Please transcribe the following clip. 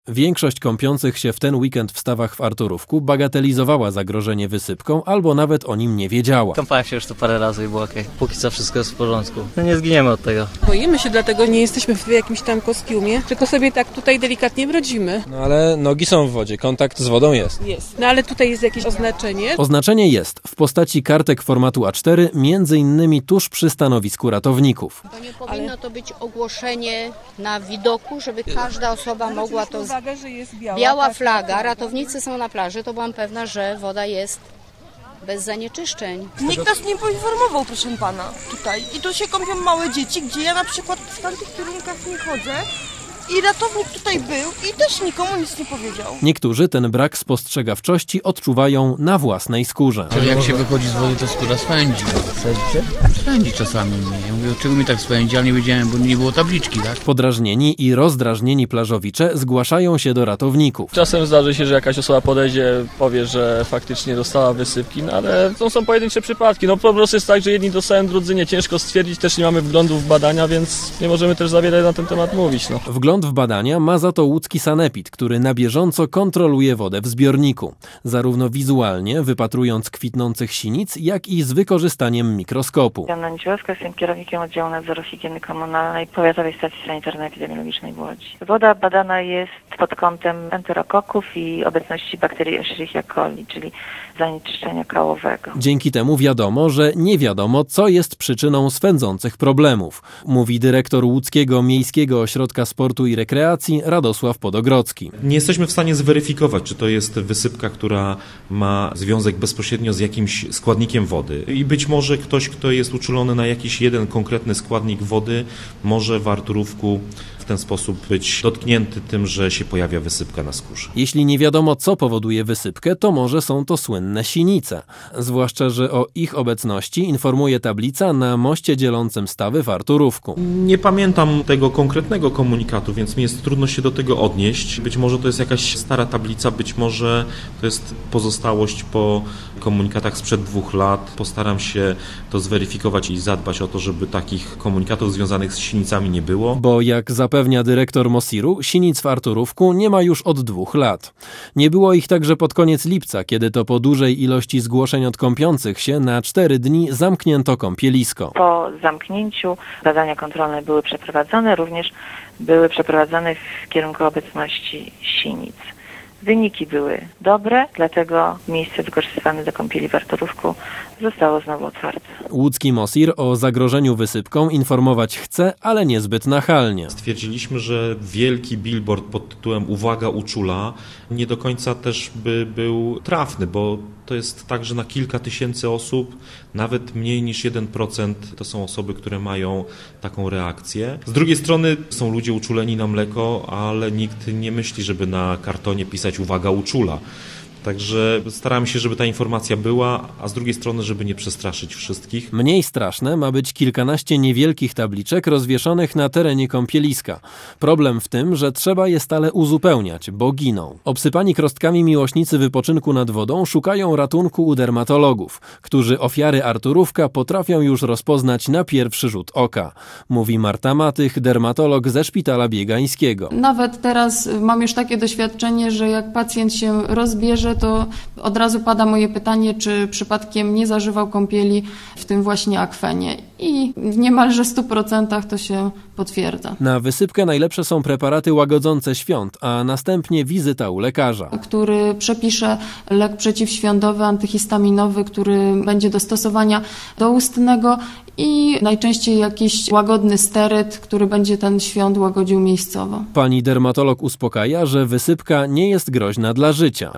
Większość kąpiących się w ten weekend w stawach w Arturówku bagatelizowała zagrożenie wysypką albo nawet o nim nie wiedziała. Kąpałem się już tu parę razy i było okej. Póki co wszystko jest w porządku. Nie zginiemy od tego. Boimy się, dlatego nie jesteśmy w jakimś tam kostiumie, tylko sobie tak tutaj delikatnie brodzimy. No ale nogi są w wodzie, kontakt z wodą jest. Jest. No ale tutaj jest jakieś oznaczenie. Oznaczenie jest w postaci kartek formatu A4, między innymi tuż przy stanowisku ratowników. To nie powinno to być ogłoszenie na widoku, żeby każda osoba mogła to... Uwagę, że jest Biała flaga, ratownicy są na plaży, to byłam pewna, że woda jest bez zanieczyszczeń. Nikt nas nie poinformował, proszę pana, tutaj. I tu się kąpią małe dzieci, gdzie ja na przykład w tamtych kierunkach nie chodzę. I ratownik tutaj był i też nikomu nic nie powiedział. Niektórzy ten brak spostrzegawczości odczuwają na własnej skórze. Jak się wychodzi z wody, to skóra spędzi. Spędzi czasami mnie. Ja mówię, czego mi tak spędzi, ale nie wiedziałem, bo nie było tabliczki, tak? Podrażnieni i rozdrażnieni plażowicze zgłaszają się do ratowników. Czasem zdarzy się, że jakaś osoba podejdzie, powie, że faktycznie dostała wysypki, no ale to są pojedyncze przypadki. No po prostu jest tak, że jedni dostają, drudzy nie. Ciężko stwierdzić, też nie mamy wglądu w badania, więc nie możemy też za wiele na ten temat mówić. No. Wgląd w badania ma za to łódzki sanepid, który na bieżąco kontroluje wodę w zbiorniku. Zarówno wizualnie, wypatrując kwitnących sinic, jak i z wykorzystaniem mikroskopu. Joanna Nieciłowska, jestem kierownikiem oddziału nadzoru higieny komunalnej Powiatowej Stacji Sanitarno-Epidemiologicznej w Łodzi. Woda badana jest pod kątem enterokoków i obecności bakterii Escherichia coli, czyli zanieczyszczenia kałowego. Dzięki temu wiadomo, że nie wiadomo, co jest przyczyną swędzących problemów, mówi dyrektor Łódzkiego Miejskiego Ośrodka Sportu i Rekreacji Radosław Podogrodzki. Nie jesteśmy w stanie zweryfikować, czy to jest wysypka, która ma związek bezpośrednio z jakimś składnikiem wody. I być może ktoś, kto jest uczulony na jakiś jeden konkretny składnik wody, może w Arturówku w ten sposób być dotknięty tym, że się pojawia wysypka na skórze. Jeśli nie wiadomo, co powoduje wysypkę, to może są to słynne sinice. Zwłaszcza, że o ich obecności informuje tablica na moście dzielącym stawy w Arturówku. Nie pamiętam tego konkretnego komunikatu, więc mi jest trudno się do tego odnieść. Być może to jest jakaś stara tablica, być może to jest pozostałość po komunikatach sprzed 2 lat. Postaram się to zweryfikować i zadbać o to, żeby takich komunikatów związanych z sinicami nie było. Bo jak zapewnia dyrektor MOSIR-u, sinic w Arturówku nie ma już od 2 lat. Nie było ich także pod koniec lipca, kiedy to po dużej ilości zgłoszeń od kąpiących się na 4 dni zamknięto kąpielisko. Po zamknięciu badania kontrolne były przeprowadzone, również były przeprowadzone w kierunku obecności sinic. Wyniki były dobre, dlatego miejsce wykorzystywane do kąpieli w Arturówku zostało znowu otwarte. Łódzki MOSIR o zagrożeniu wysypką informować chce, ale niezbyt nachalnie. Stwierdziliśmy, że wielki billboard pod tytułem "Uwaga, uczula" nie do końca też by był trafny, bo to jest tak, że na kilka tysięcy osób, nawet mniej niż 1% to są osoby, które mają taką reakcję. Z drugiej strony są ludzie uczuleni na mleko, ale nikt nie myśli, żeby na kartonie pisać "Uwaga, uczula". Także staramy się, żeby ta informacja była, a z drugiej strony, żeby nie przestraszyć wszystkich. Mniej straszne ma być kilkanaście niewielkich tabliczek rozwieszonych na terenie kąpieliska. Problem w tym, że trzeba je stale uzupełniać, bo giną. Obsypani krostkami miłośnicy wypoczynku nad wodą szukają ratunku u dermatologów, którzy ofiary Arturówka potrafią już rozpoznać na pierwszy rzut oka. Mówi Marta Matych, dermatolog ze Szpitala Biegańskiego. Nawet teraz mam już takie doświadczenie, że jak pacjent się rozbierze, to od razu pada moje pytanie, czy przypadkiem nie zażywał kąpieli w tym właśnie akwenie. I w niemalże 100% to się potwierdza. Na wysypkę najlepsze są preparaty łagodzące świąt, a następnie wizyta u lekarza, który przepisze lek przeciwświądowy, antyhistaminowy, który będzie do stosowania doustnego i najczęściej jakiś łagodny steryt, który będzie ten świąt łagodził miejscowo. Pani dermatolog uspokaja, że wysypka nie jest groźna dla życia.